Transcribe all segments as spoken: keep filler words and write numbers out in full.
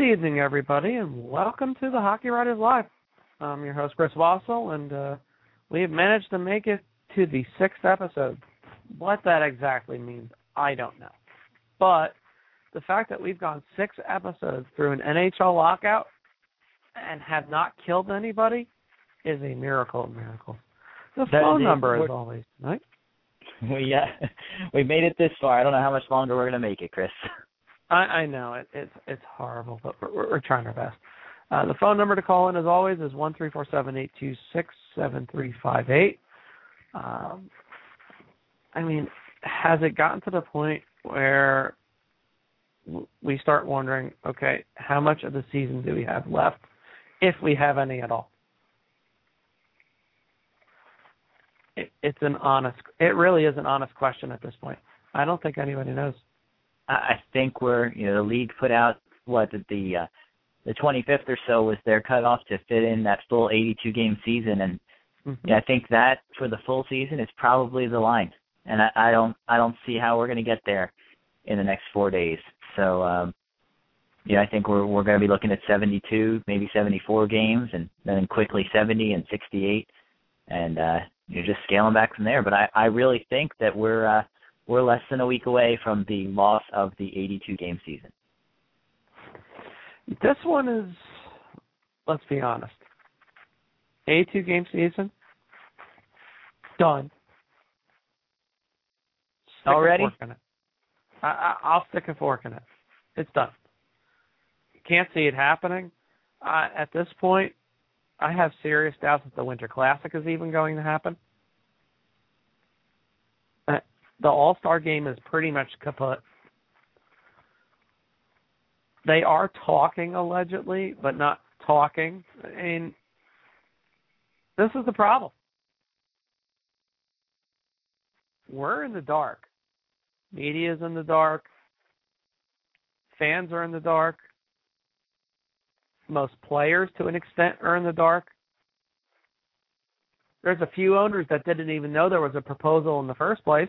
evening, everybody, and welcome to the Hockey Writers Live. I'm your host, Chris Wassel, and uh, we have managed to make it to the sixth episode. What that exactly means, I don't know. But the fact that we've gone six episodes through an N H L lockout and have not killed anybody is a miracle of miracles. The That phone is, number, as always, right? We, uh, we made it this far. I don't know how much longer we're going to make it, Chris. I, I know it, it's it's horrible, but we're, we're trying our best. Uh, the phone number to call in, as always, is one three four seven eight two six seven three five eight. Um, I mean, has it gotten to the point where we start wondering, okay, how much of the season do we have left, if we have any at all? It, it's an honest, it really is an honest question at this point. I don't think anybody knows. I think we're, you know, the league put out, what, the uh, the twenty-fifth or so was their cutoff to fit in that full eighty-two game season, and mm-hmm. yeah, I think that for the full season is probably the line, and I, I don't I don't see how we're going to get there in the next four days. So, um, yeah, I think we're we're going to be looking at seventy-two, maybe seventy-four games, and then quickly seventy and sixty-eight, and uh, you're just scaling back from there. But I, I really think that we're uh, we're less than a week away from the loss of the eighty-two game season. This one is, let's be honest, eighty-two game season, done. Stick Already? A fork in it. I, I, I'll stick a fork in it. It's done. Can't see it happening. Uh, at this point, I have serious doubts that the Winter Classic is even going to happen. Uh, the All-Star game is pretty much kaput. They are talking, allegedly, but not talking. I mean, this is the problem. We're in the dark. Media's in the dark. Fans are in the dark. Most players, to an extent, are in the dark. There's a few owners that didn't even know there was a proposal in the first place.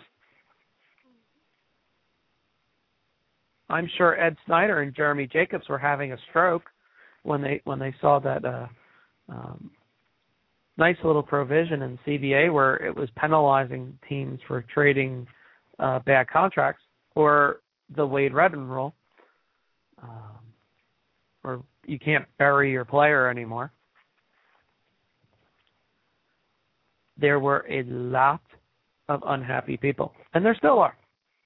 I'm sure Ed Snyder and Jeremy Jacobs were having a stroke when they when they saw that uh, um, nice little provision in C B A where it was penalizing teams for trading uh, bad contracts, or the Wade Redden rule, um, where you can't bury your player anymore. There were a lot of unhappy people, and there still are.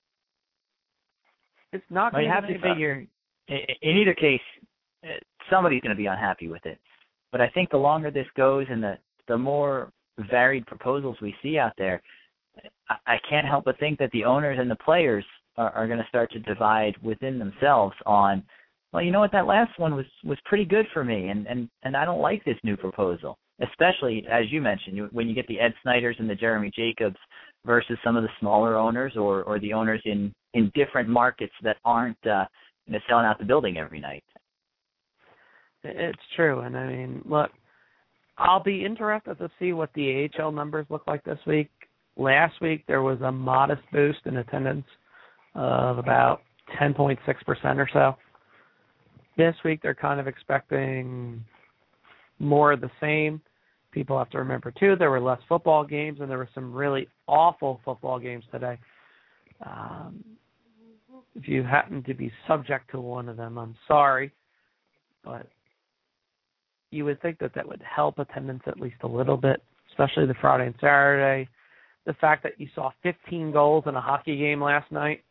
It's not well, going you have to to figure, in either case, somebody's going to be unhappy with it. But I think the longer this goes and the, the more varied proposals we see out there, I, I can't help but think that the owners and the players are, are going to start to divide within themselves on, well, you know what, that last one was, was pretty good for me, and, and, and I don't like this new proposal, especially, as you mentioned, when you get the Ed Snyders and the Jeremy Jacobs versus some of the smaller owners or, or the owners in, in different markets that aren't uh, you know, selling out the building every night. It's true. And, I mean, look, I'll be interested to see what the A H L numbers look like this week. Last week there was a modest boost in attendance of about ten point six percent or so. This week they're kind of expecting more of the same. People have to remember, too, there were less football games, and there were some really awful football games today. Um, if you happen to be subject to one of them, I'm sorry. But you would think that that would help attendance at least a little bit, especially the Friday and Saturday. The fact that you saw fifteen goals in a hockey game last night.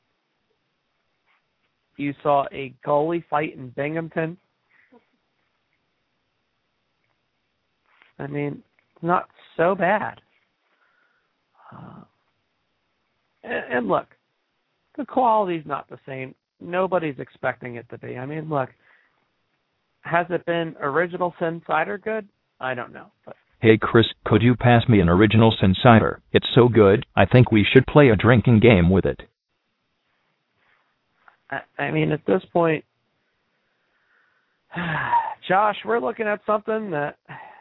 You saw a goalie fight in Binghamton. I mean, not so bad. Uh, and, and look, the quality's not the same. Nobody's expecting it to be. I mean, look, has it been Original Sin Cider good? I don't know. But hey, Chris, could you pass me an Original Sin Cider? It's so good, I think we should play a drinking game with it. I, I mean, at this point, Josh, we're looking at something that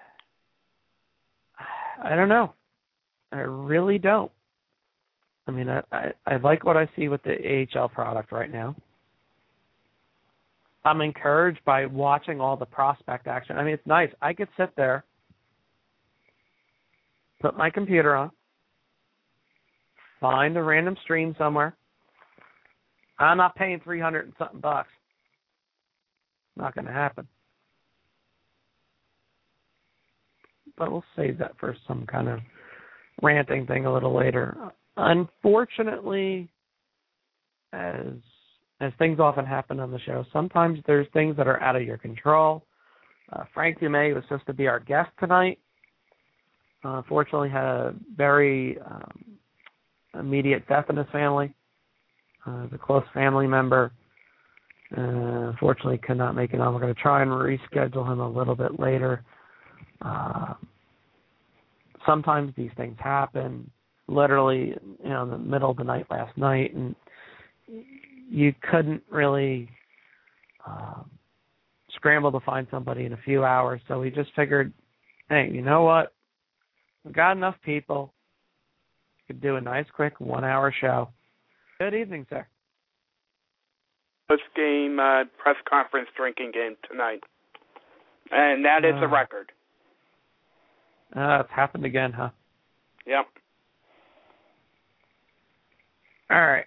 I don't know. I really don't. I mean, I, I, I like what I see with the A H L product right now. I'm encouraged by watching all the prospect action. I mean, it's nice. I could sit there, put my computer on, find a random stream somewhere. I'm not paying three hundred and something bucks. Not going to happen. But we'll save that for some kind of ranting thing a little later. Unfortunately, as as things often happen on the show, sometimes there's things that are out of your control. Uh, Frank Dumais was supposed to be our guest tonight. Uh, unfortunately, had a very um, immediate death in his family. Uh, as a close family member. Uh, unfortunately, could not make it on. We're going to try and reschedule him a little bit later. Uh, sometimes these things happen. Literally, you know, in the middle of the night last night, and you couldn't really uh, scramble to find somebody in a few hours. So we just figured, hey, you know what? We've got enough people. We could do a nice, quick one-hour show. Good evening, sir. Post game uh, press conference drinking game tonight, and that is uh, a record. Uh, it's happened again, huh? Yep. All right.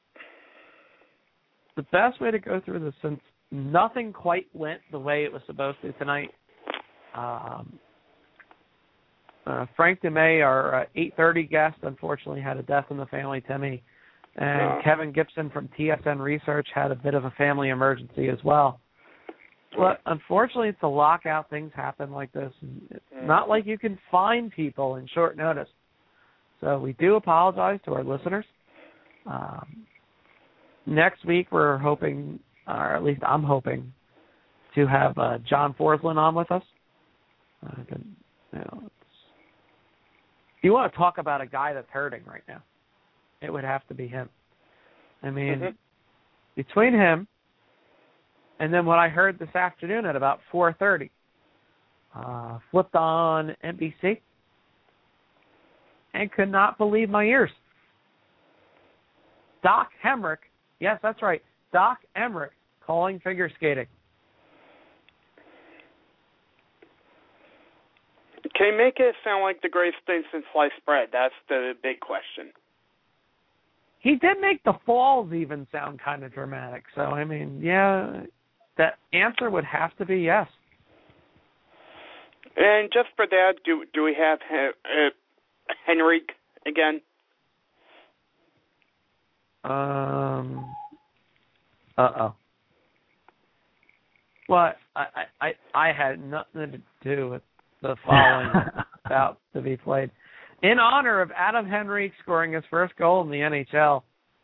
The best way to go through this, since nothing quite went the way it was supposed to tonight, um, uh, Frank Dumais, our uh, eight thirty guest, unfortunately had a death in the family, Timmy. And Kevin Gibson from T S N Research had a bit of a family emergency as well. But unfortunately, it's a lockout. Things happen like this. It's not like you can find people in short notice. So we do apologize to our listeners. Um, next week, we're hoping, or at least I'm hoping, to have uh, John Forslund on with us. Uh, you know, it's, if you want to talk about a guy that's hurting right now, it would have to be him. I mean, mm-hmm. between him and then what I heard this afternoon at about four thirty, uh, flipped on N B C and could not believe my ears. Doc Emrick, yes, that's right, Doc Emrick calling figure skating. Can you make it sound like the greatest thing since sliced bread? That's the big question. He did make the falls even sound kind of dramatic. So, I mean, yeah, that answer would have to be yes. And just for that, do do we have uh, Henrique again? Um. Uh-oh. Well, I, I, I had nothing to do with the following about to be played. In honor of Adam Henrique scoring his first goal in the N H L.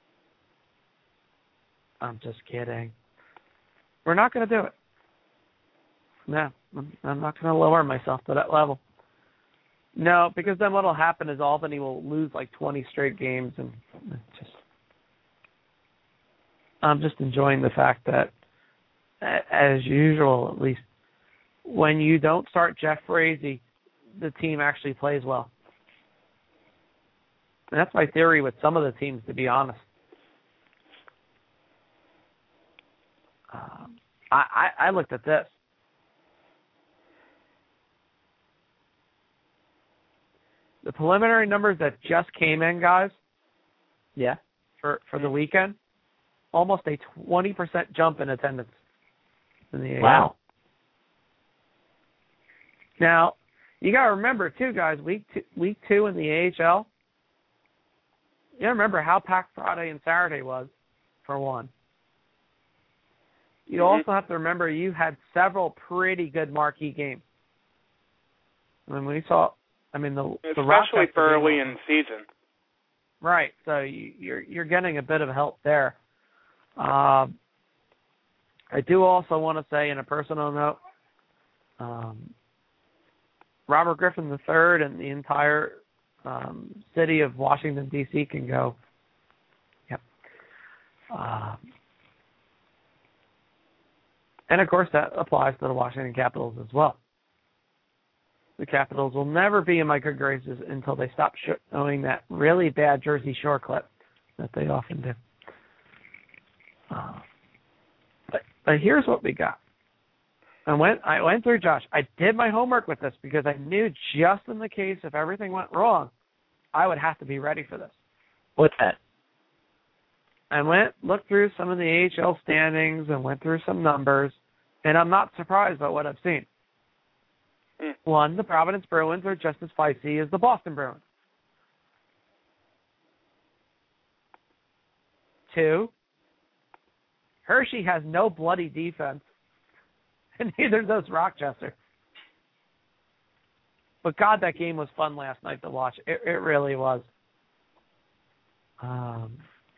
I'm just kidding. We're not going to do it. No, I'm, I'm not going to lower myself to that level. No, because then what will happen is Albany will lose like twenty straight games, and just I'm just enjoying the fact that, as usual, at least, when you don't start Jeff Frazee, the team actually plays well. And that's my theory with some of the teams, to be honest. Um, I, I, I looked at this. The preliminary numbers that just came in, guys, yeah, for, for the weekend, almost a twenty percent jump in attendance in the A H L. Wow. Now, you got to remember, too, guys, week two, week two in the A H L, you remember how packed Friday and Saturday was, for one. You mm-hmm. also have to remember you had several pretty good marquee games. I mean, we saw, I mean, the especially the for early in the season. Right, so you, you're you're getting a bit of help there. Um, I do also want to say, in a personal note, um, Robert Griffin the third and the entire um, city of Washington, D C can go. Yep. Um, and, of course, that applies to the Washington Capitals as well. The Capitals will never be in my good graces until they stop showing that really bad Jersey Shore clip that they often do. Uh, but But here's what we got. I went I went through, Josh. I did my homework with this because I knew just in the case if everything went wrong, I would have to be ready for this. What's that? I went, looked through some of the A H L standings and went through some numbers, and I'm not surprised by what I've seen. Mm. One, the Providence Bruins are just as feisty as the Boston Bruins. Two, Hershey has no bloody defense, and neither does Rochester. But, God, that game was fun last night to watch. It, it really was. Um,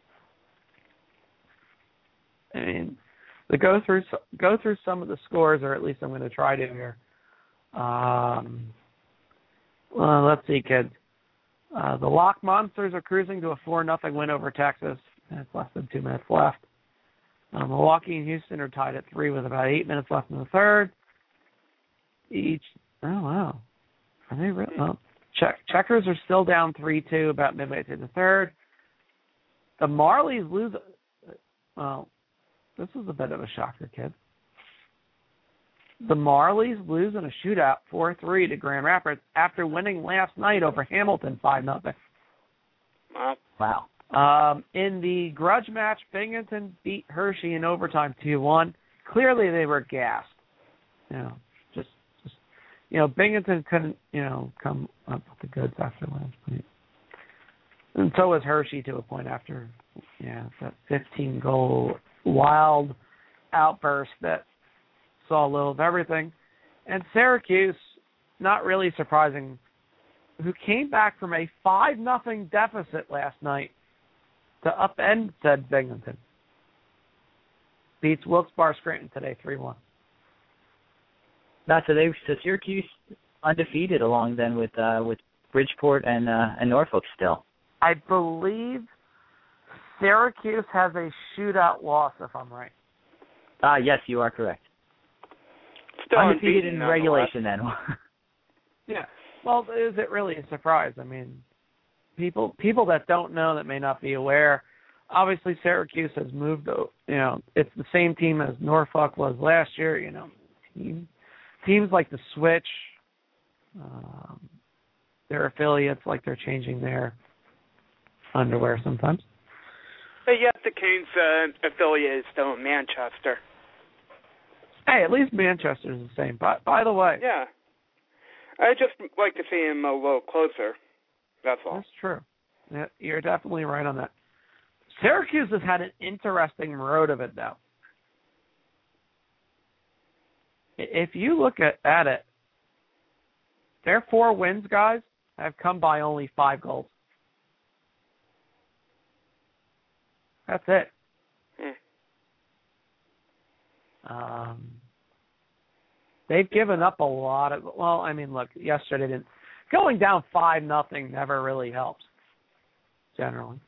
I mean, to go through go through some of the scores, or at least I'm going to try to here. Um, well, let's see, kids. Uh, the Lock Monsters are cruising to a four nothing win over Texas. It's less than two minutes left. Uh, Milwaukee and Houston are tied at three with about eight minutes left in the third. Each, oh, wow. Are they really? Oh, check, Checkers are still down three two about midway through the third. The Marlies lose. Well, this is a bit of a shocker, kid. The Marlies lose in a shootout four three to Grand Rapids after winning last night over Hamilton five nothing. Wow. Wow. Um, in the grudge match, Binghamton beat Hershey in overtime two one. Clearly they were gassed. You know, just, just you know, Binghamton couldn't, you know, come up with the goods after last night. And so was Hershey to a point after, yeah, that fifteen-goal wild outburst that saw a little of everything. And Syracuse, not really surprising, who came back from a five nothing deficit last night to upend said Binghamton. Beats Wilkes-Barre Scranton today three one. Not so they so Syracuse undefeated along then with uh, with Bridgeport and uh, and Norfolk still. I believe Syracuse has a shootout loss, if I'm right. Ah, uh, yes, you are correct. Still undefeated in nonetheless. regulation then. Yeah. Well, is it really a surprise? I mean, people people that don't know, that may not be aware, obviously Syracuse has moved, you know, it's the same team as Norfolk was last year, you know. Team, teams like the Switch, um, their affiliates, like they're changing their underwear sometimes. But yet the Canes uh, affiliate is still in Manchester. Hey, at least Manchester's the same. By, by the way. Yeah. I just like to see him a little closer. That's all. That's true. Yeah, you're definitely right on that. Syracuse has had an interesting road of it, though. If you look at, at it, their four wins, guys, have come by only five goals. That's it. Hmm. Um, they've given up a lot of. Well, I mean, look, yesterday didn't. Going down five nothing never really helps. Generally,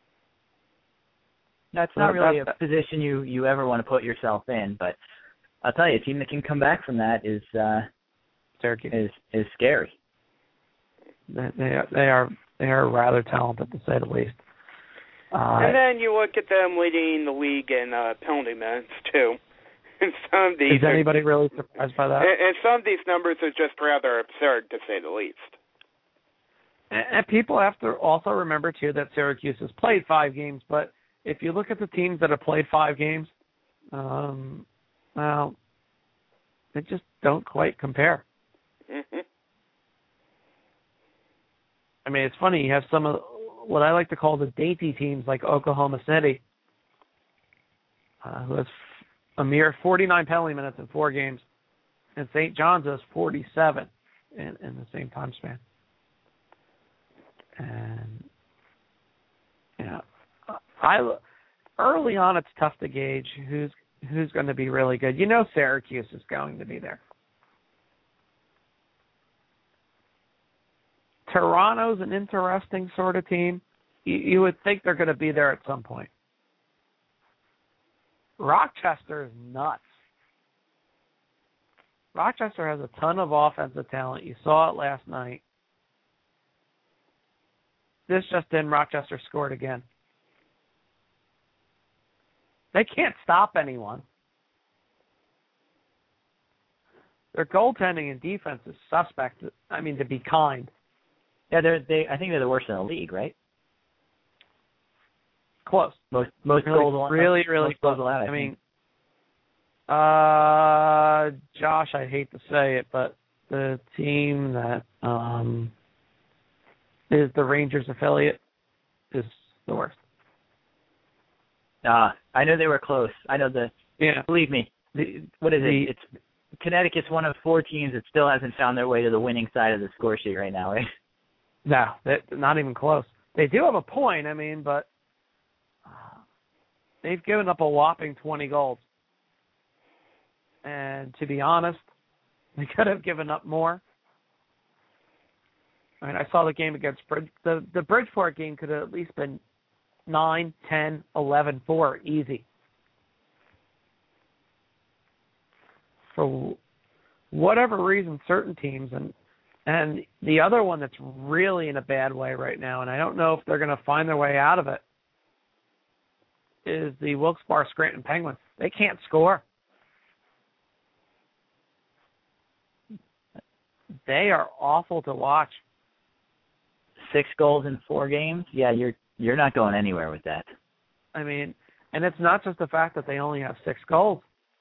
that's not really that's, a position you, you ever want to put yourself in. But I'll tell you, a team that can come back from that is uh, Syracuse is is scary. They, they are they are they are rather talented, to say the least. Uh, and then you look at them leading the league in uh, penalty minutes, too. And some of these is anybody are, really surprised by that? And, and some of these numbers are just rather absurd, to say the least. And, and people have to also remember, too, that Syracuse has played five games. But if you look at the teams that have played five games, um, well, they just don't quite compare. Mm-hmm. I mean, it's funny. You have some of what I like to call the dainty teams like Oklahoma City, uh, who has a mere forty-nine penalty minutes in four games, and Saint John's has forty-seven in, in the same time span. And, you know, I, early on it's tough to gauge who's who's going to be really good. You know Syracuse is going to be there. Toronto's an interesting sort of team. You, you would think they're going to be there at some point. Rochester is nuts. Rochester has a ton of offensive talent. You saw it last night. This just in, Rochester scored again. They can't stop anyone. their goaltending and defense is suspect. I mean, to be kind. Yeah, they're they. I think they're the worst in the league, right? Close. Most most really, goals allowed. Really, really most close. goals allowed. I, I mean, think. uh, Josh, I hate to say it, but the team that um is the Rangers affiliate is the worst. Ah, uh, I know they were close. I know the. Yeah. Believe me. The, what is the, it? It's Connecticut's one of four teams that still hasn't found their way to the winning side of the score sheet right now, right? No, that not even close. They do have a point, I mean, but uh, they've given up a whopping twenty goals. And to be honest, they could have given up more. I mean, I saw the game against Bridge. The, the Bridgeport game could have at least been nine, ten, eleven, four, easy. For whatever reason, certain teams, and and the other one that's really in a bad way right now, and I don't know if they're going to find their way out of it, is the Wilkes-Barre Scranton Penguins. They can't score. They are awful to watch. Six goals in four games? Yeah, you're you're not going anywhere with that. I mean, and it's not just the fact that they only have six goals.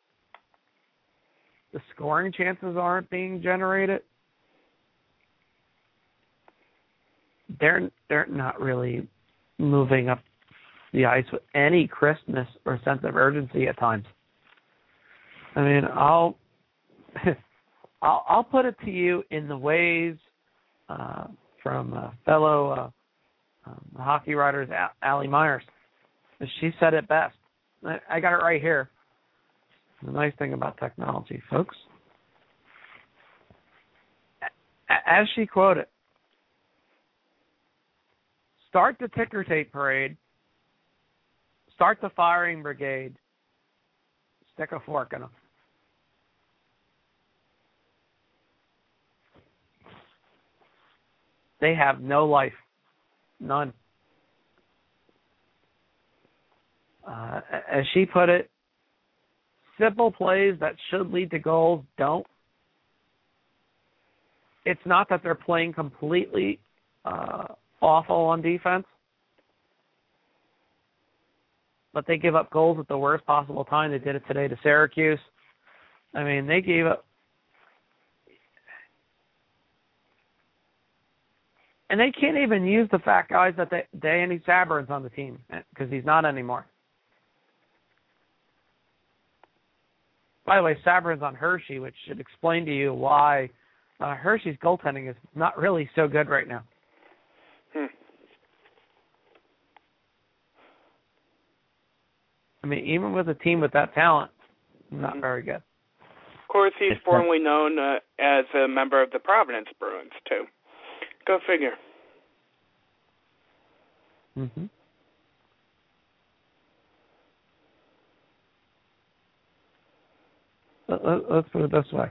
The scoring chances aren't being generated. They're they're not really moving up the ice with any crispness or sense of urgency at times. I mean, I'll I'll, I'll put it to you in the ways uh, from a fellow uh, um, hockey writer, Allie Myers. She said it best. I, I got it right here. The nice thing about technology, folks. As she quoted, start the ticker tape parade, start the firing brigade, stick a fork in them. They have no life. None. Uh, as she put it, simple plays that should lead to goals don't. It's not that they're playing completely uh, awful on defense, but they give up goals at the worst possible time. They did it today to Syracuse. I mean, they gave up. And they can't even use the fact, guys, that they, Danny Sabourin's on the team, because he's not anymore. By the way, Sabourin's on Hershey, which should explain to you why uh, Hershey's goaltending is not really so good right now. Hmm. I mean, even with a team with that talent, not very good. Of course, he's formerly known uh, as a member of the Providence Bruins, too. Go figure. Mm-hmm. Let's put it this way.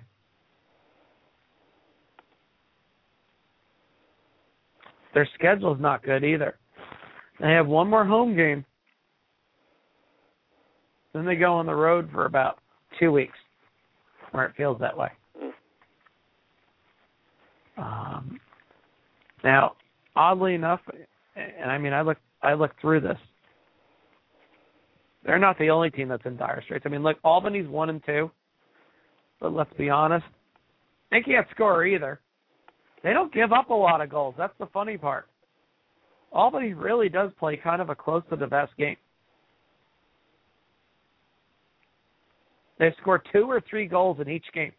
Their schedule is not good either. They have one more home game. Then they go on the road for about two weeks, where it feels that way. Um, now, oddly enough, and I mean, I look, I looked through this. They're not the only team that's in dire straits. I mean, look, Albany's one and two, but let's be honest, they can't score either. They don't give up a lot of goals. That's the funny part. Albany really does play kind of a close to the best game. They score two or three goals in each game.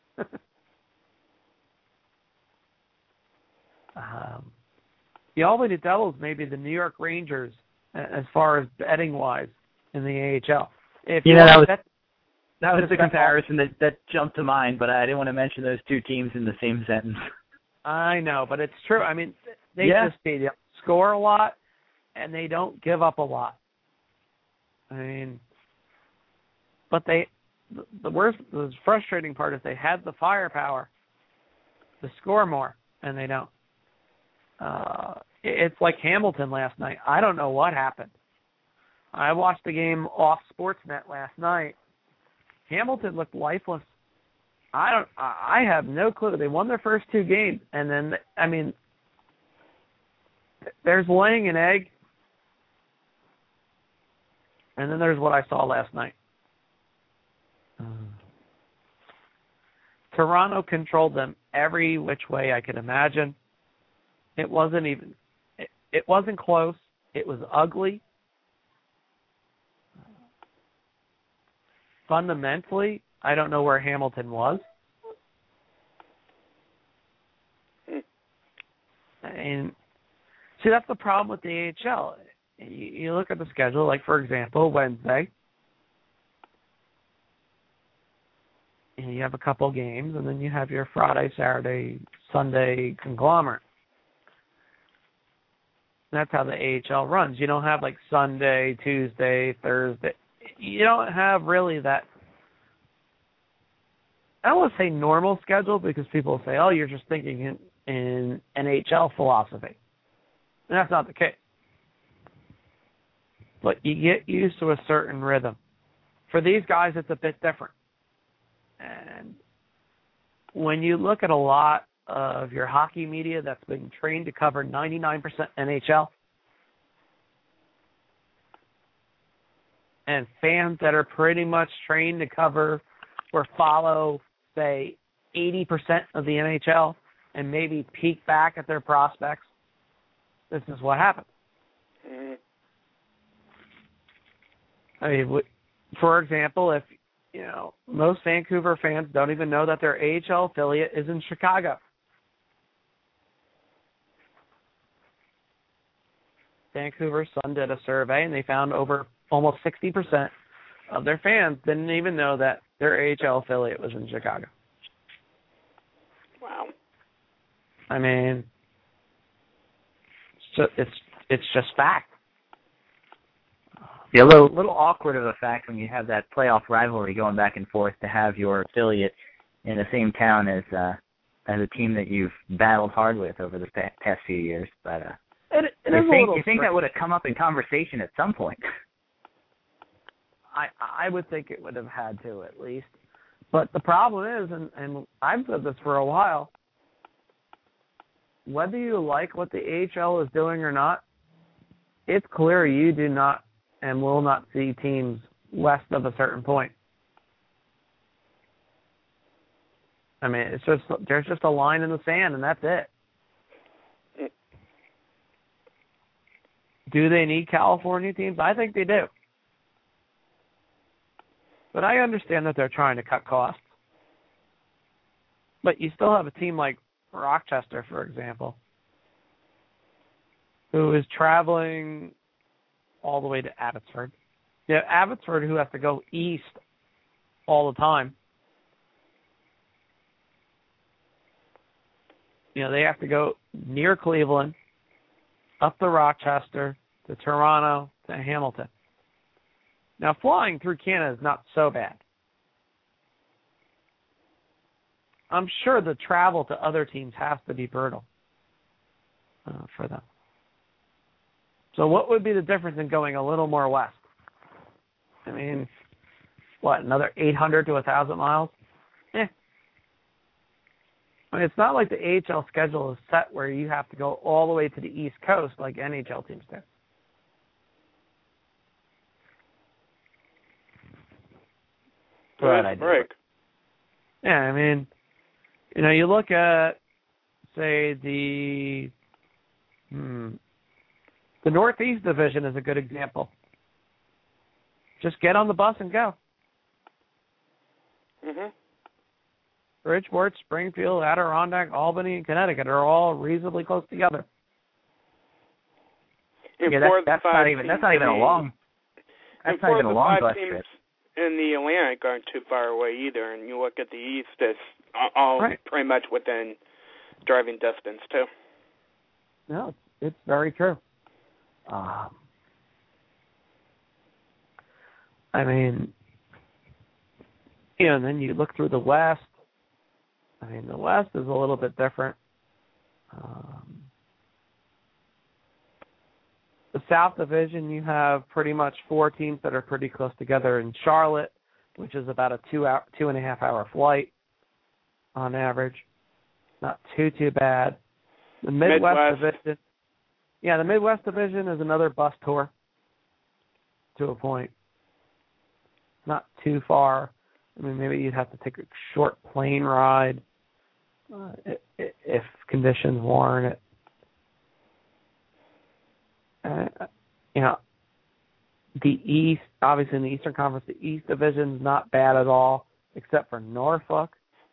um, the Albany Devils may be the New York Rangers as far as betting-wise in the A H L. If you you know, that was, bet, that was the comparison that, that jumped to mind, but I didn't want to mention those two teams in the same sentence. I know, but it's true. I mean, they yeah. just they score a lot, and they don't give up a lot. I mean, but they, the worst, the frustrating part is they had the firepower to score more, and they don't. Uh, it's like Hamilton last night. I don't know what happened. I watched the game off Sportsnet last night. Hamilton looked lifeless. I don't. I have no clue. They won their first two games, and then I mean, there's laying an egg, and then there's what I saw last night. Um, Toronto controlled them every which way I could imagine. It wasn't even. It, it wasn't close. It was ugly. Fundamentally, I don't know where Hamilton was. And see, that's the problem with the A H L. You, you look at the schedule, like, for example, Wednesday, and you have a couple games, and then you have your Friday, Saturday, Sunday conglomerate. That's how the A H L runs. You don't have, like, Sunday, Tuesday, Thursday. You don't have really that, I don't want to say normal schedule, because people say, oh, you're just thinking in, in N H L philosophy. And that's not the case. But you get used to a certain rhythm. For these guys, it's a bit different. And when you look at a lot of your hockey media that's been trained to cover ninety-nine percent N H L, and fans that are pretty much trained to cover or follow, say, eighty percent of the N H L and maybe peek back at their prospects, this is what happens. Mm-hmm. I mean, for example, if, you know, most Vancouver fans don't even know that their A H L affiliate is in Chicago. Vancouver Sun did a survey, and they found over almost sixty percent of their fans didn't even know that their A H L affiliate was in Chicago. Wow. I mean, it's just, it's, it's just fact. Yeah, a little, little awkward of a fact when you have that playoff rivalry going back and forth to have your affiliate in the same town as uh, as a team that you've battled hard with over the past, past few years. But uh, it, it you is think, a little you think that would have come up in conversation at some point? I I would think it would have had to, at least. But the problem is, and, and I've said this for a while, whether you like what the A H L is doing or not, it's clear you do not and will not see teams west of a certain point. I mean, it's just there's just a line in the sand, and that's it. Do they need California teams? I think they do. But I understand that they're trying to cut costs. But you still have a team like Rochester, for example, who is traveling all the way to Abbotsford. You have Abbotsford, who has to go east all the time. You know, they have to go near Cleveland, up to Rochester, to Toronto, to Hamilton. Now, flying through Canada is not so bad. I'm sure the travel to other teams has to be brutal uh, for them. So what would be the difference in going a little more west? I mean, what, another eight hundred to one thousand miles? Eh. I mean, it's not like the A H L schedule is set where you have to go all the way to the East Coast like N H L teams do. But I break. Yeah, I mean, you know, you look at, say, the hmm, the Northeast Division is a good example. Just get on the bus and go. Mm-hmm. Bridgeport, Springfield, Adirondack, Albany, and Connecticut are all reasonably close together. And yeah, that, that's not even that's not even a long. That's not even a long bus trip. In the Atlantic aren't too far away either, and you look at the East, it's all right. Pretty much within driving distance too. No, it's, it's very true. Um, I mean, you know, and then you look through the West. I mean, the West is a little bit different. Um, the South Division, you have pretty much four teams that are pretty close together in Charlotte, which is about a two hour, two and a half hour flight. on average. Not too, too bad. The Midwest, Midwest. Division, yeah, the Midwest Division is another bus tour to a point. Not too far. I mean, maybe you'd have to take a short plane ride uh, if conditions warrant it. Uh, you know, the East, obviously in the Eastern Conference, the East Division's not bad at all, except for Norfolk.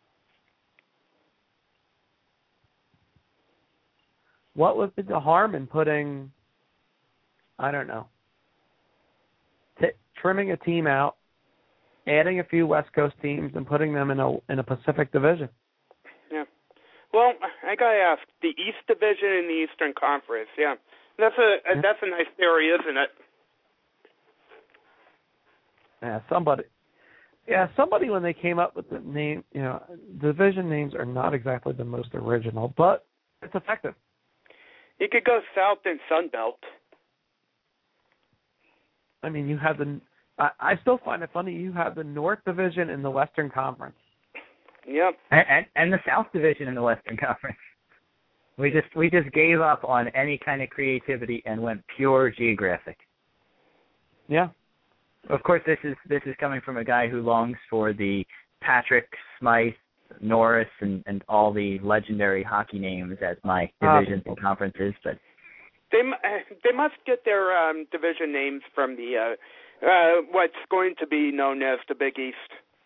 What would be the harm in putting, I don't know, t- trimming a team out, adding a few West Coast teams, and putting them in a in a Pacific Division? Yeah. Well, I gotta ask, the East Division and the Eastern Conference, yeah, that's a Yeah. that's a nice theory, isn't it? Yeah, somebody. Yeah, somebody when they came up with the name, you know, division names are not exactly the most original, but it's effective. You could go South and Sunbelt. I mean, you have the. I, I still find it funny. You have the North Division in the Western Conference. Yep. And, and, and the South Division in the Western Conference. We just we just gave up on any kind of creativity and went pure geographic. Yeah. Of course, this is this is coming from a guy who longs for the Patrick, Smythe, Norris, and, and all the legendary hockey names as my divisions and conferences. But they they must get their um, division names from the uh, uh, what's going to be known as the Big East.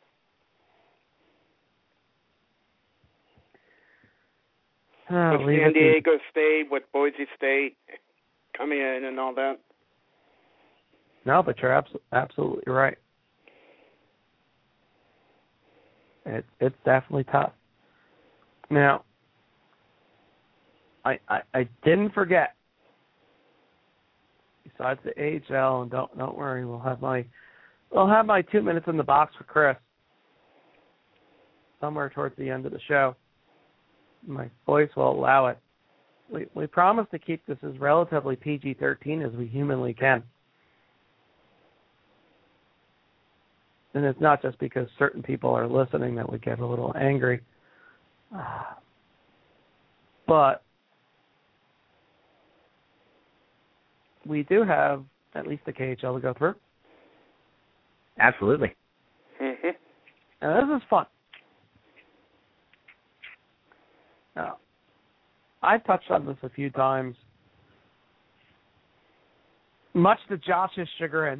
Uh, with San Diego State, with Boise State coming in and all that. No, but you're abso- absolutely right. It, it's definitely tough. Now, I, I I didn't forget. Besides the A H L, and don't don't worry, we'll have my we'll have my two minutes in the box for Chris somewhere towards the end of the show. My voice will allow it. We we promise to keep this as relatively P G thirteen as we humanly can. And it's not just because certain people are listening that we get a little angry. Uh, but we do have at least the K H L to go through. absolutely. Mm-hmm. And this is fun. Now, I've touched on this a few times. Much to Josh's chagrin.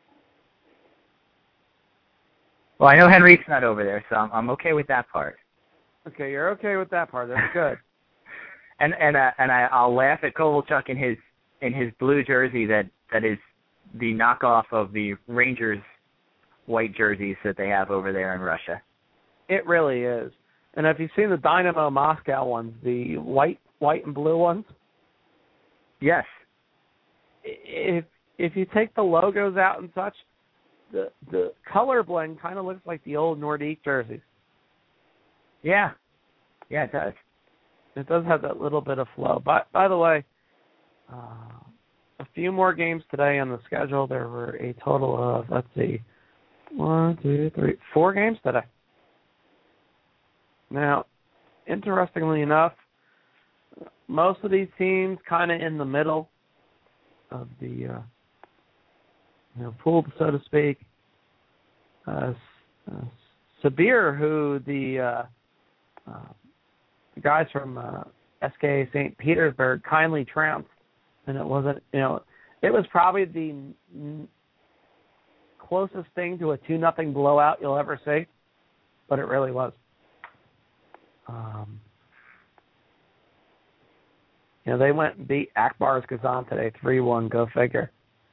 Well, I know Henrique's not over there, so I'm, I'm okay with that part. Okay, you're okay with that part. That's good. and and uh, and I, I'll laugh at Kovalchuk in his in his blue jersey that, that is the knockoff of the Rangers white jerseys that they have over there in Russia. It really is. And if you've seen the Dynamo Moscow ones, the white white and blue ones, yes. If if you take the logos out and such, the the color blend kind of looks like the old Nordique jerseys. Yeah. Yeah, it does. It does have that little bit of flow. But by the way, uh, a few more games today on the schedule. There were a total of, let's see, one, two, three, four games today. Now, interestingly enough, most of these teams kind of in the middle of the uh, you know, pool, so to speak. Uh, uh, Sabir, who the, uh, uh, the guys from uh, S K A Saint Petersburg kindly trounced, and it wasn't, you know, it was probably the n- closest thing to a two nothing blowout you'll ever see, but it really was. Um, you know, they went and beat Akbar's Kazan today, three one, go figure.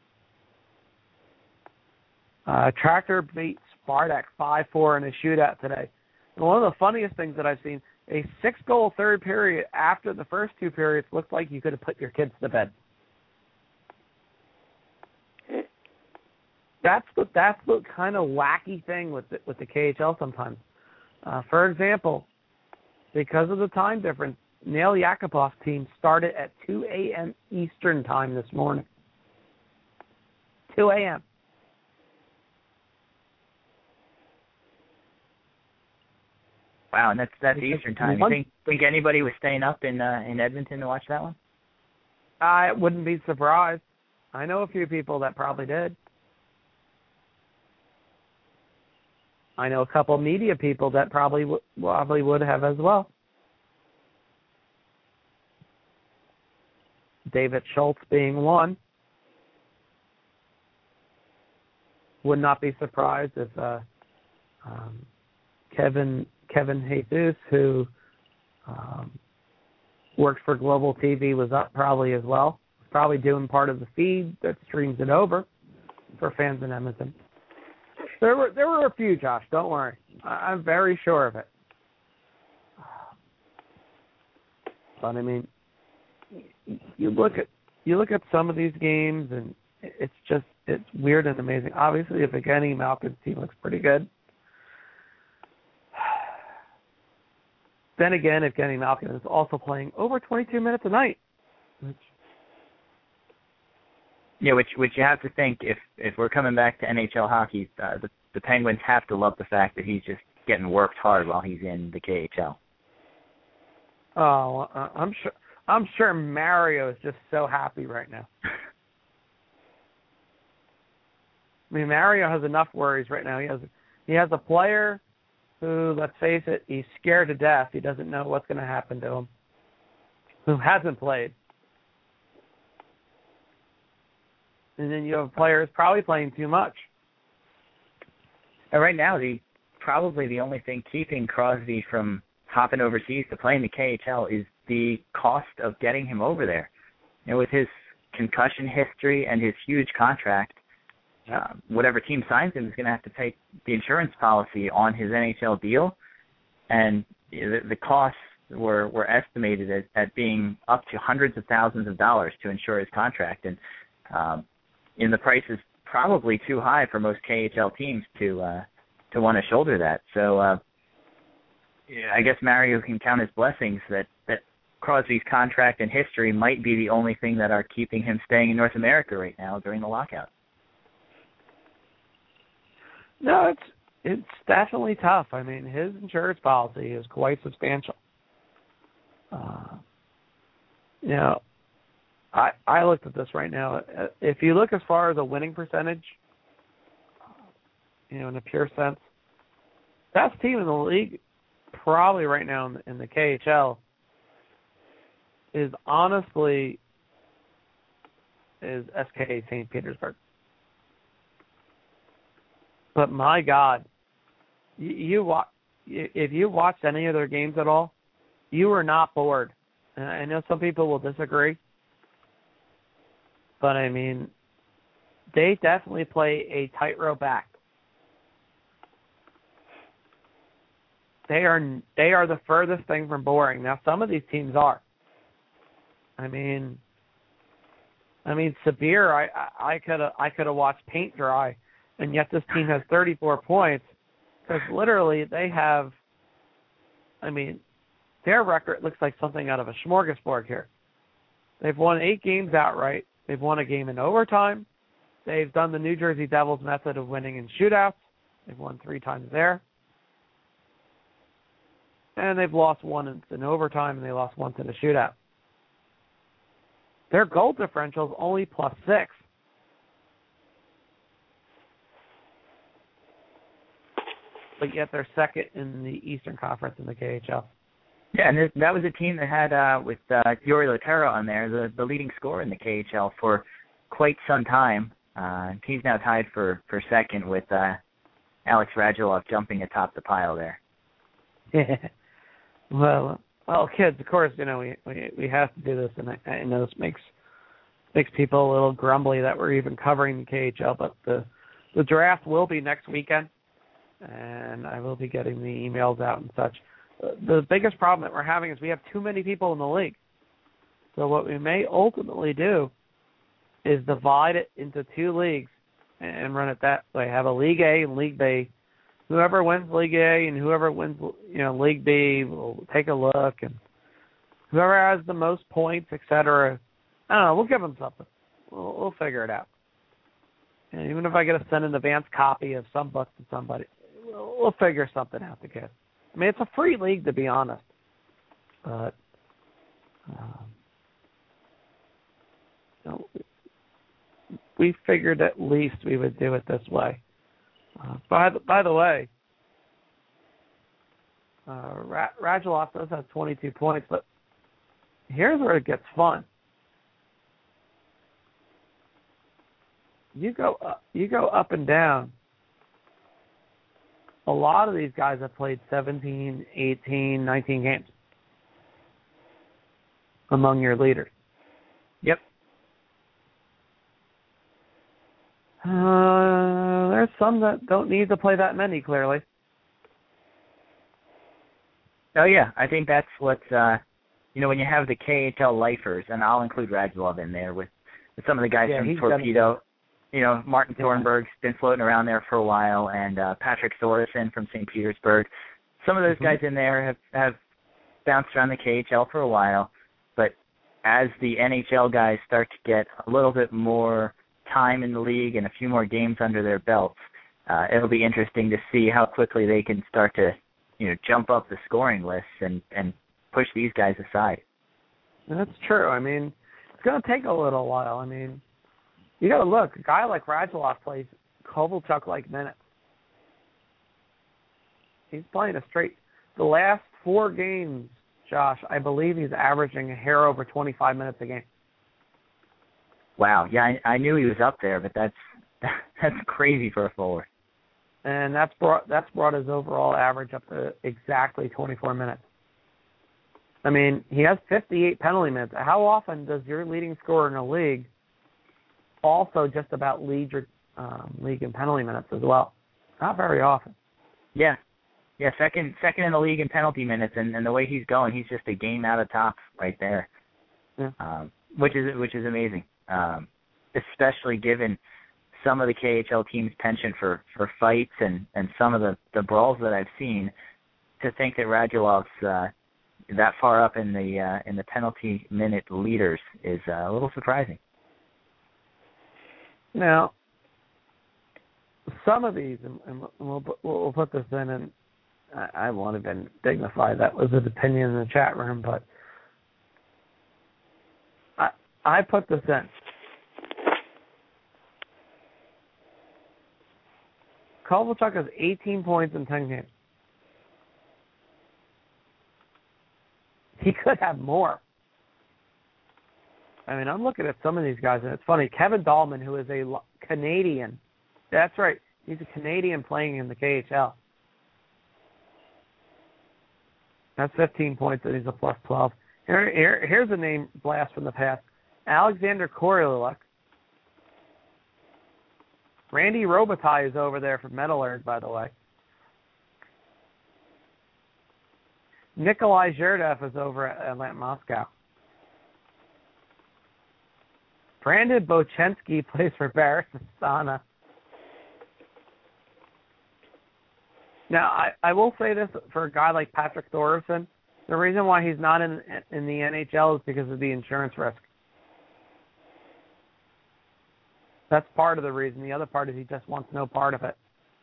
Uh, Tractor beat Spartak five four in a shootout today. And one of the funniest things that I've seen, a six-goal third period after the first two periods looked like you could have put your kids to bed. That's the that's the kind of wacky thing with the, with the K H L sometimes. Uh, for example, because of the time difference, Nail Yakupov's team started at two a.m. Eastern time this morning. two a.m. Wow, and that's that's Eastern time. You think think anybody was staying up in uh, in Edmonton to watch that one? I wouldn't be surprised. I know a few people that probably did. I know a couple of media people that probably w- probably would have as well. David Schultz being one. Would not be surprised if uh, um, Kevin Kevin Jesus, who um, works for Global T V, was up probably as well. Probably doing part of the feed that streams it over for fans in Edmonton. There were there were a few, Josh. Don't worry, I, I'm very sure of it. But I mean, you look at you look at some of these games, and it's just it's weird and amazing. Obviously, if Evgeny Malkin's team looks pretty good. Then again, Evgeny Malkin is also playing over twenty-two minutes a night. Which, yeah, which which you have to think if if we're coming back to N H L hockey, uh, the the Penguins have to love the fact that he's just getting worked hard while he's in the K H L. Oh, uh, I'm sure. I'm sure Mario is just so happy right now. I mean, Mario has enough worries right now. He has he has a player who, let's face it, he's scared to death. He doesn't know what's going to happen to him, who hasn't played. And then you have a player who's probably playing too much. And right now, the probably the only thing keeping Crosby from hopping overseas to play in the K H L is the cost of getting him over there. You know, with his concussion history and his huge contract, uh, whatever team signs him is going to have to pay the insurance policy on his N H L deal, and the, the costs were, were estimated at, at being up to hundreds of thousands of dollars to insure his contract, and um, and the price is probably too high for most K H L teams to uh, to want to shoulder that. So uh, I guess Mario can count his blessings that, that Crosby's contract and history might be the only thing that are keeping him staying in North America right now during the lockout. No, it's it's definitely tough. I mean, his insurance policy is quite substantial. Uh, you know, I I looked at this right now. If you look as far as a winning percentage, you know, in a pure sense, best team in the league probably right now in the, in the K H L is honestly is S K A Saint Petersburg. But my God, you, you watch, if you watched any of their games at all, you were not bored. And I know some people will disagree, but I mean, they definitely play a tightrope act. They are they are the furthest thing from boring. Now, some of these teams are. I mean, I mean, Sabir, I I could I could have watched paint dry. And yet this team has thirty-four points because literally they have, I mean, their record looks like something out of a smorgasbord here. They've won eight games outright. They've won a game in overtime. They've done the New Jersey Devils method of winning in shootouts. They've won three times there. And they've lost once in overtime, and they lost once in a shootout. Their goal differential is only plus six. But yet they're second in the Eastern Conference in the K H L. Yeah, and that was a team that had, uh, with uh, Yuri Laterra on there, the, the leading scorer in the K H L for quite some time. Uh, he's now tied for, for second with uh, Alex Radulov jumping atop the pile there. well, well, kids, of course, you know, we, we, we have to do this, and I, I know this makes makes people a little grumbly that we're even covering the K H L, but the the draft will be next weekend. And I will be getting the emails out and such. The biggest problem that we're having is we have too many people in the league. So what we may ultimately do is divide it into two leagues and run it that way. Have a League A and League B. Whoever wins League A and whoever wins, you know, League B will take a look, and whoever has the most points, et cetera. I don't know. We'll give them something. We'll, we'll figure it out. And even if I get to send an advance copy of some book to somebody, we'll figure something out to get. I mean, it's a free league, to be honest. But, um, you know, we figured at least we would do it this way. Uh, by, the, by the way, uh, Ra- Radulov does have twenty-two points, but here's where it gets fun. You go up, you go up and down. A lot of these guys have played seventeen, eighteen, nineteen games among your leaders. Yep. Uh, there's some that don't need to play that many, clearly. Oh, yeah. I think that's what, uh, you know, when you have the K H L lifers, and I'll include Radulov in there with, with some of the guys yeah, from Torpedo. You know, Martin yeah. Thornburg's been floating around there for a while, and uh, Patrick Thoresen from Saint Petersburg. Some of those mm-hmm. guys in there have, have bounced around the K H L for a while, but as the N H L guys start to get a little bit more time in the league and a few more games under their belts, uh, it'll be interesting to see how quickly they can start to, you know, jump up the scoring lists and, and push these guys aside. That's true. I mean, it's going to take a little while. I mean, you got to look. A guy like Radulov plays Kovalchuk-like minutes. He's playing a straight. The last four games, Josh, I believe he's averaging a hair over twenty-five minutes a game. Wow. Yeah, I, I knew he was up there, but that's that's crazy for a forward. And that's brought that's brought his overall average up to exactly twenty-four minutes. I mean, he has fifty-eight penalty minutes. How often does your leading scorer in a league also just about lead your um, league in penalty minutes as well? Not very often. Yeah. Yeah, second second in the league in penalty minutes, and, and the way he's going, he's just a game out of top right there, yeah. um, which is which is amazing, um, especially given some of the K H L teams' penchant for, for fights and, and some of the, the brawls that I've seen. To think that Radulov's uh, that far up in the uh, in the penalty minute leaders is uh, a little surprising. Now, some of these, and, and we'll, we'll put this in, and I, I won't even dignify that was an opinion in the chat room, but I I put this in. Kovalchuk has eighteen points in ten games. He could have more. I mean, I'm looking at some of these guys, and it's funny. Kevin Dahlman, who is a Canadian, that's right, he's a Canadian playing in the K H L. That's fifteen points, and he's a plus twelve. Here, here, here's a name blast from the past. Alexander Koroluk. Randy Robitaille is over there from Metallurg, by the way. Nikolai Zherdev is over at Atlanta Moscow. Brandon Bochenski plays for Barris Astana. Now, I, I will say this for a guy like Patrick Thoresen. The reason why he's not in in the N H L is because of the insurance risk. That's part of the reason. The other part is he just wants no part of it.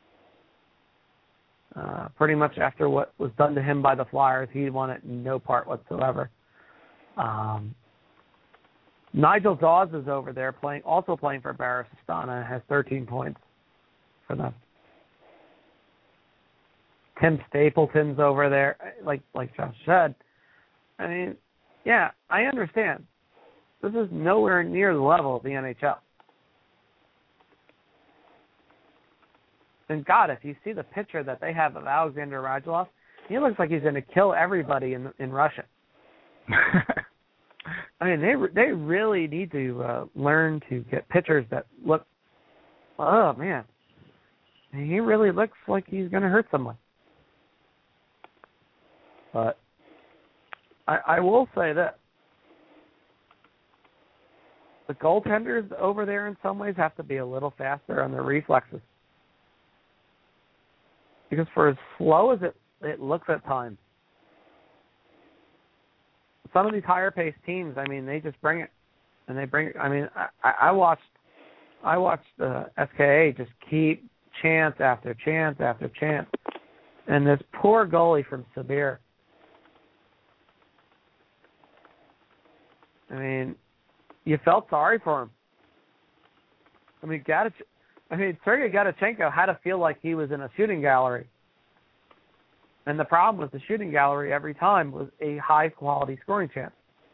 Uh, pretty much after what was done to him by the Flyers, he wanted no part whatsoever. Um, Nigel Dawes is over there playing, also playing for Barris Astana, has thirteen points for them. Tim Stapleton's over there, like like Josh said. I mean, yeah, I understand. This is nowhere near the level of the N H L. And God, if you see the picture that they have of Alexander Radulov, he looks like he's going to kill everybody in in Russia. I mean, they they really need to uh, learn to get pictures that look. Oh man, he really looks like he's going to hurt someone. But I, I will say that the goaltenders over there in some ways have to be a little faster on their reflexes. Because for as slow as it, it looks at times, some of these higher-paced teams, I mean, they just bring it. And they bring it. I mean, I, I watched I watched uh, S K A just keep chance after chance after chance. And this poor goalie from Sibir. I mean, you felt sorry for him. I mean, Gadich, I mean, Sergei Gadichenko had to feel like he was in a shooting gallery. And the problem with the shooting gallery every time was a high-quality scoring chance.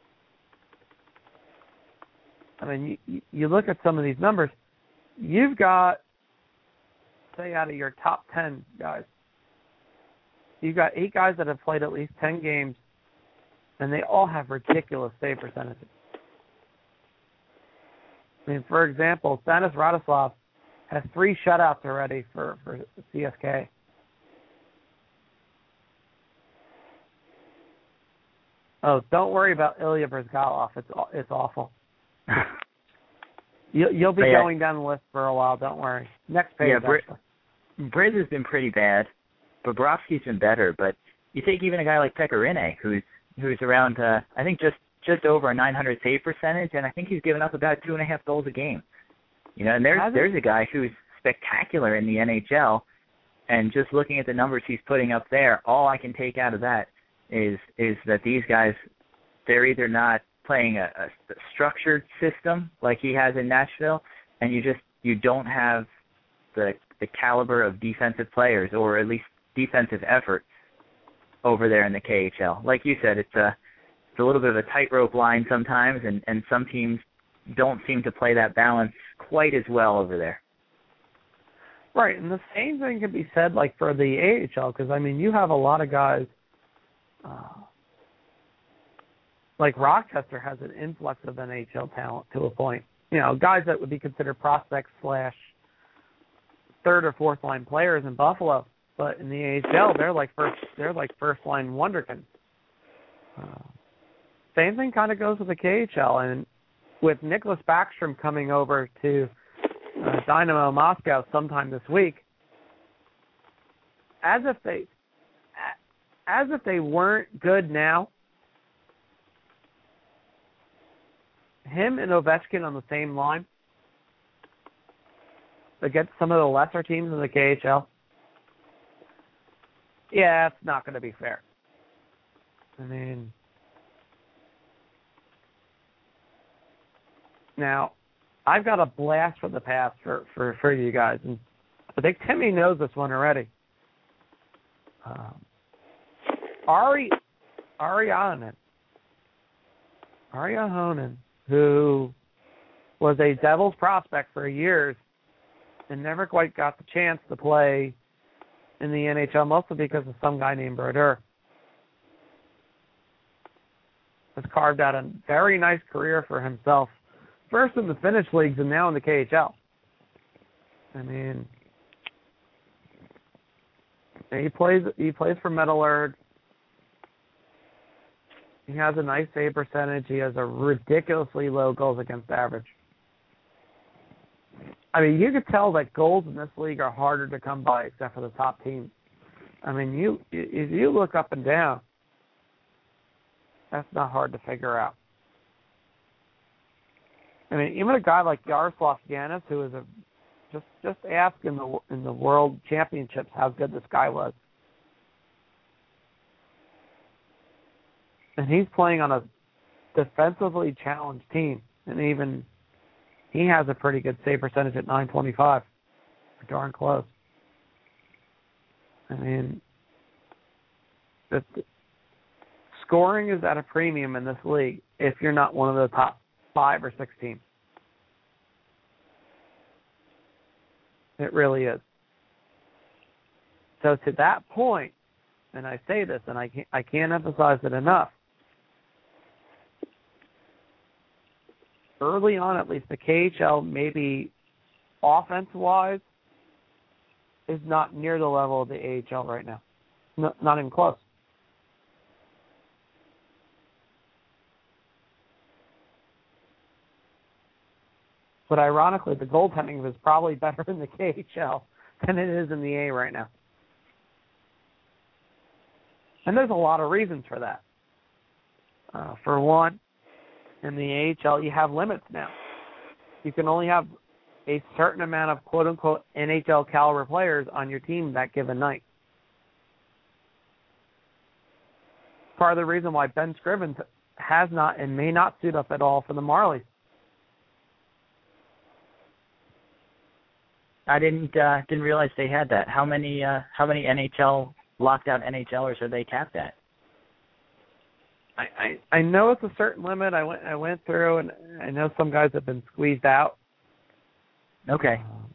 I mean, you, you look at some of these numbers, you've got, say, out of your top ten guys, you've got eight guys that have played at least ten games, and they all have ridiculous save percentages. I mean, for example, Stanis Radoslav has three shutouts already for, for C S K. Oh, don't worry about Ilya Brizgalov. It's it's awful. you, you'll be yeah. going down the list for a while. Don't worry. Next page. Yeah, Br- Briz has been pretty bad. Bobrovsky's been better, but you take even a guy like Pekka Rinne, who's who's around, uh, I think, just, just over a nine hundred save percentage, and I think he's given up about two and a half goals a game. You know, and there's there's a guy who's spectacular in the N H L, and just looking at the numbers he's putting up there, all I can take out of that is is that these guys, they're either not playing a, a structured system like he has in Nashville, and you just you don't have the the caliber of defensive players, or at least defensive effort, over there in the K H L. Like you said, it's a it's a little bit of a tightrope line sometimes, and, and some teams don't seem to play that balance quite as well over there. Right, and the same thing can be said like for the A H L, because I mean you have a lot of guys. Uh, like Rochester has an influx of N H L talent to a point. You know, guys that would be considered prospects slash third or fourth line players in Buffalo, but in the A H L they're like first they're like first line wonderkins. Uh, same thing kind of goes with the K H L, and with Nicholas Backstrom coming over to uh, Dynamo Moscow sometime this week, as if they as if they weren't good now. Him and Ovechkin on the same line against some of the lesser teams in the K H L, yeah, it's not going to be fair. I mean, now, I've got a blast from the past for, for, for you guys, and I think Timmy knows this one already. Um, Ari, Ari Ahonen. Ari Ahonen, who was a Devils prospect for years and never quite got the chance to play in the N H L, mostly because of some guy named Brodeur, has carved out a very nice career for himself, first in the Finnish leagues and now in the K H L. I mean, he plays he plays for Metallurg. He has a nice save percentage. He has a ridiculously low goals against average. I mean, you could tell that goals in this league are harder to come by except for the top teams. I mean, you if you look up and down, that's not hard to figure out. I mean, even a guy like Yaroslav Yanis, who is a just just ask in the in the World Championships how good this guy was, and he's playing on a defensively challenged team, and even he has a pretty good save percentage at nine twenty-five. Darn close. I mean, the, the scoring is at a premium in this league if you're not one of the top five or six teams. It really is. So to that point, and I say this, and I can't, I can't emphasize it enough, early on, at least, the K H L, maybe offense-wise, is not near the level of the A H L right now. No, not even close. But ironically, the goaltending is probably better in the K H L than it is in the A right now. And there's a lot of reasons for that. Uh, for one, in the A H L, you have limits now. You can only have a certain amount of quote-unquote N H L caliber players on your team that given night. part of the reason why Ben Scrivens has not and may not suit up at all for the Marlies. I didn't uh, didn't realize they had that. How many uh, how many N H L locked out NHLers are they capped at? I, I I know it's a certain limit. I went I went through, and I know some guys have been squeezed out. Okay. Um,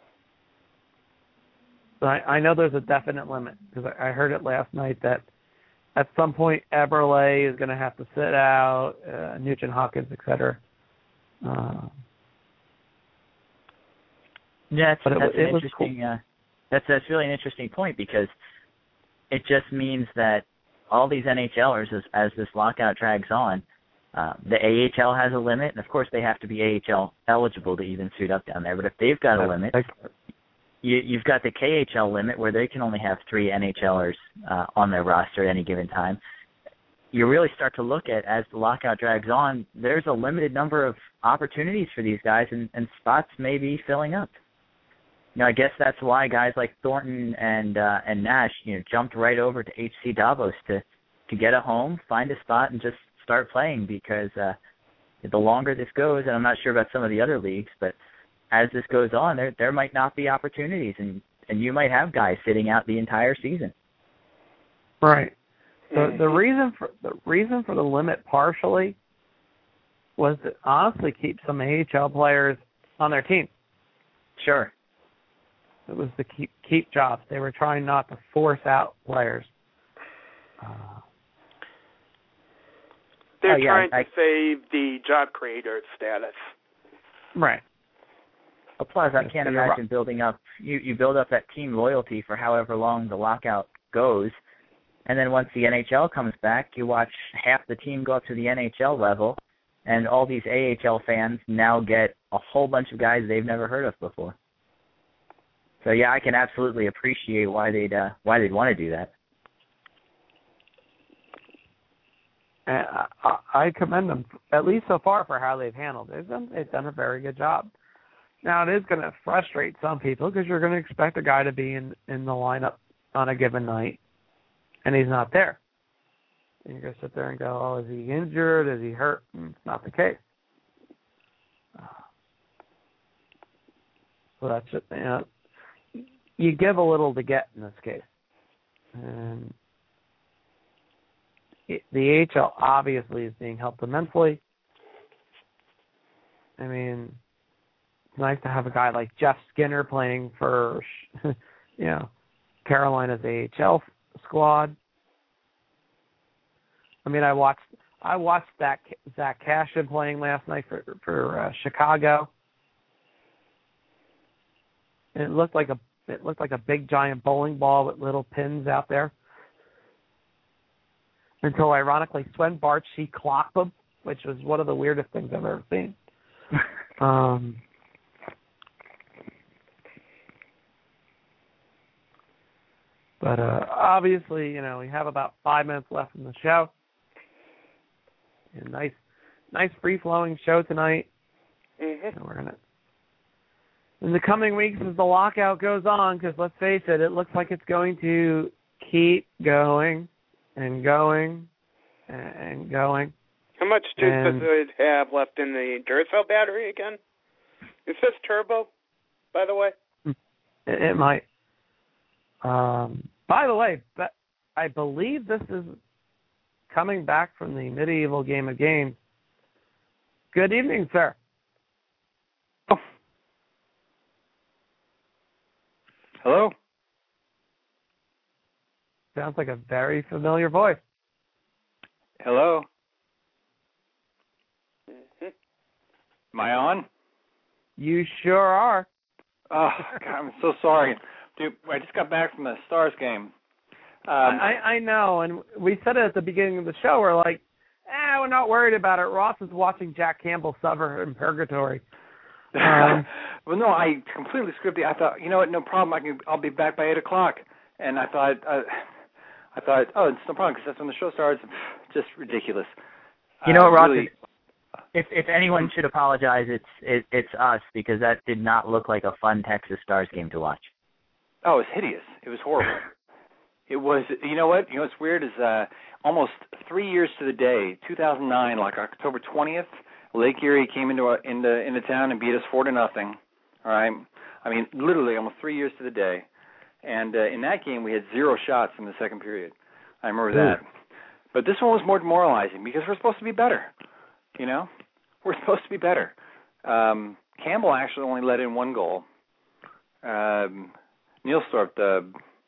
so I, I know there's a definite limit because I, I heard it last night that at some point Eberle is going to have to sit out, uh, Nugent Hopkins, et cetera. Uh, Yeah, that's, But it, that's it an was interesting. cool. Uh, that's that's really an interesting point because it just means that all these NHLers, as as this lockout drags on, uh, the A H L has a limit, and of course they have to be A H L eligible to even suit up down there. But if they've got a limit, you, you've got the K H L limit where they can only have three NHLers uh, on their roster at any given time. You really start to look at, as the lockout drags on, there's a limited number of opportunities for these guys, and, and spots may be filling up. You know, I guess that's why guys like Thornton and uh, and Nash, you know, jumped right over to H C Davos to, to get a home, find a spot, and just start playing. Because uh, the longer this goes, and I'm not sure about some of the other leagues, but as this goes on, there there might not be opportunities, and, and you might have guys sitting out the entire season. Right. The the reason for the reason for the limit partially was to honestly keep some A H L players on their team. Sure. It was to keep keep jobs. They were trying not to force out players. Uh, They're oh, yeah, trying I, to save the job creator status. right. Plus, I can't imagine building up. You you build up that team loyalty for however long the lockout goes, and then once the N H L comes back, you watch half the team go up to the N H L level, and all these A H L fans now get a whole bunch of guys they've never heard of before. So yeah, I can absolutely appreciate why they'd uh, why they'd want to do that. And I, I commend them, at least so far, for how they've handled it. They've done, they've done a very good job. Now, it is going to frustrate some people because you're going to expect a guy to be in, in the lineup on a given night, and he's not there. And you're going to sit there and go, oh, is he injured? Is he hurt? And it's not the case. Uh, so that's just, you know, you give a little to get in this case. And it, the A H L obviously is being helped immensely. I mean, it's nice to have a guy like Jeff Skinner playing for, you know, Carolina's A H L squad. I mean, I watched I watched Zach, Zach Cashin playing last night for for uh, Chicago. And it looked like a It looked like a big giant bowling ball with little pins out there. Until, ironically, Sven Bartsch clocked them, which was one of the weirdest things I've ever seen. um, but uh, obviously, you know, we have about five minutes left in the show. A nice, nice free-flowing show tonight. Mm-hmm. And we're gonna. In the coming weeks, as the lockout goes on, because let's face it, it looks like it's going to keep going and going and going. How much juice and does it have left in the Duracell battery again? Is this turbo, by the way? It, it might. Um, by the way, but I believe this is coming back from the medieval game of games. Good evening, sir. Hello? Sounds like a very familiar voice. Hello? Mm-hmm. Am I on? You sure are. Oh, God, I'm so sorry. Dude, I just got back from the Stars game. Um, I, I know, and we said it at the beginning of the show. We're like, eh, we're not worried about it. Ross is watching Jack Campbell suffer in purgatory. Um, well, no, I completely screwed the. I thought, you know what, no problem. I can. I'll be back by eight o'clock. And I thought, uh, I thought, oh, it's no problem because that's when the show starts. Just ridiculous. You know what, uh, Ross? really, if if anyone should apologize, it's it, it's us because that did not look like a fun Texas Stars game to watch. Oh, it was hideous. It was horrible. It It was, you know what? You know what's weird is uh, almost three years to the day, two thousand nine, like October twentieth, Lake Erie came into uh, into into town and beat us four to nothing. All right, I mean literally almost three years to the day. And uh, in that game, we had zero shots in the second period. I remember Ooh. that. But this one was more demoralizing because we're supposed to be better. You know, we're supposed to be better. Um, Campbell actually only let in one goal. Um, Nielstorp, the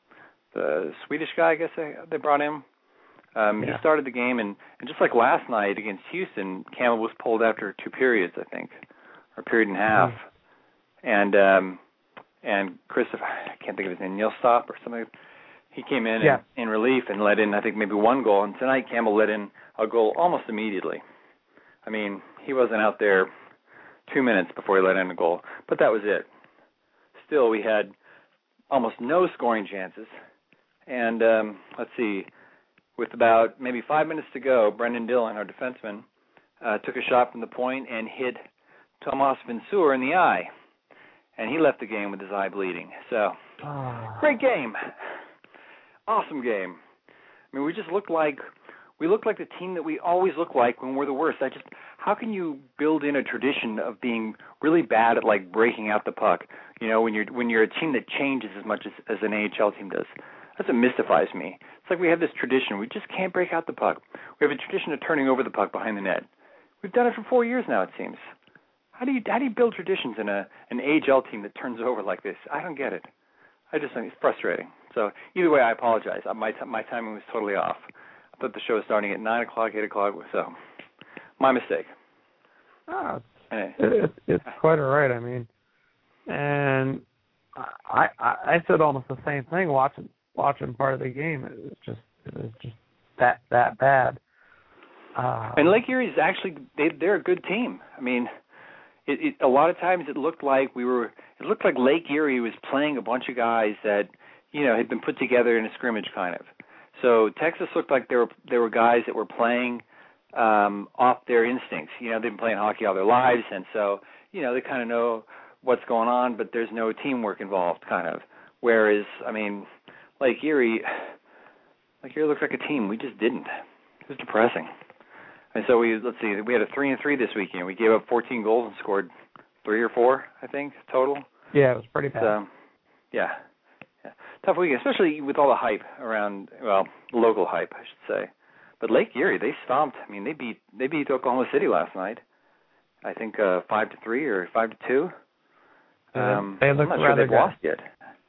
the Swedish guy, I guess they, they brought in. Um, yeah. He started the game, and, and just like last night against Houston, Campbell was pulled after two periods, I think, or a period and a half. Mm-hmm. And um, and Christopher, I can't think of his name, Nielstop or something. He came in yeah. in, in relief and let in, I think, maybe one goal. And tonight, Campbell let in a goal almost immediately. I mean, he wasn't out there two minutes before he let in a goal, but that was it. Still, we had almost no scoring chances. And um, let's see, with about maybe five minutes to go, Brendan Dillon, our defenseman, uh, took a shot from the point and hit Tomas Vinsur in the eye. And he left the game with his eye bleeding. So, oh. Great game. Awesome game. I mean, we just looked like we looked like the team that we always look like when we're the worst. I just, how can you build in a tradition of being really bad at like breaking out the puck? You know, when you're when you're a team that changes as much as, as an A H L team does. That's what mystifies me. It's like we have this tradition. We just can't break out the puck. We have a tradition of turning over the puck behind the net. We've done it for four years now, it seems. How do you how do you build traditions in a an A H L team that turns over like this? I don't get it. I just think it's frustrating. So either way, I apologize. My my timing was totally off. I thought the show was starting at nine o'clock, eight o'clock. So my mistake. Oh, it's, it, it's quite all right. I mean, and I, I I said almost the same thing watching watching part of the game. It was just it was just that that bad. Uh, and Lake Erie is actually they they're a good team. I mean. It, it, a lot of times it looked like we were. It looked like Lake Erie was playing a bunch of guys that, you know, had been put together in a scrimmage, kind of. So Texas looked like there were there were guys that were playing um, off their instincts. You know, they've been playing hockey all their lives, and so you know they kind of know what's going on, but there's no teamwork involved, kind of. Whereas, I mean, Lake Erie, Lake Erie looked like a team. We just didn't. It was depressing. And so we let's see, we had a three and three this weekend. We gave up fourteen goals and scored three or four, I think, total. Yeah, it was pretty bad. So, yeah, yeah, tough weekend, especially with all the hype around. Well, local hype, I should say. But Lake Erie, they stomped. I mean, they beat they beat Oklahoma City last night. I think uh, five to three or five to two. Um, they look I'm not rather sure they've good. lost yet.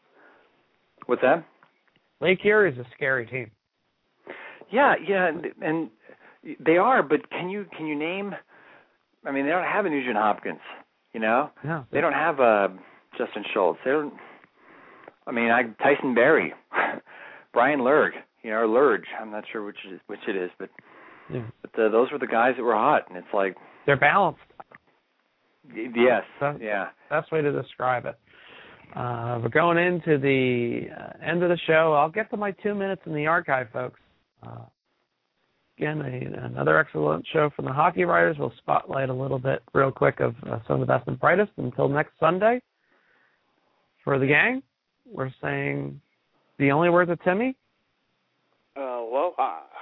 What's that? Lake Erie is a scary team. Yeah, yeah, and. and They are, but can you can you name? I mean, they don't have a Nugent Hopkins, you know. No. They don't have uh, Justin Schultz. They don't. I mean, I, Tyson Berry, Brian Lurg, you know, or Lurge. I'm not sure which is, which it is, but yeah. but uh, those were the guys that were hot, and it's like they're balanced. Y- yes. That's, yeah. Best way to describe it. Uh, we're going into the uh, end of the show. I'll get to my two minutes in the archive, folks. Uh, Again, a, another excellent show from the Hockey Writers. We'll spotlight a little bit real quick of uh, some of the best and brightest until next Sunday. For the gang, we're saying the only words of Timmy? Uh, well, I,